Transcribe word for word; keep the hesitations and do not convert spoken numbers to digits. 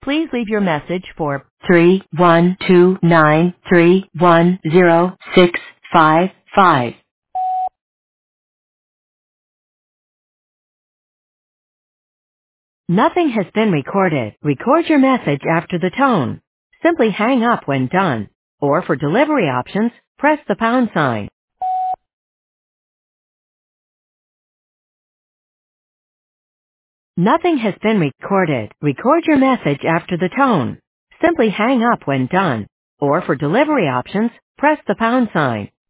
Please leave your message for three one two nine three one zero six five five. Nothing has been recorded. Record your message after the tone. Simply hang up when done. Or for delivery options, press the pound sign. Nothing has been recorded. Record your message after the tone. Simply hang up when done. Or for delivery options, press the pound sign.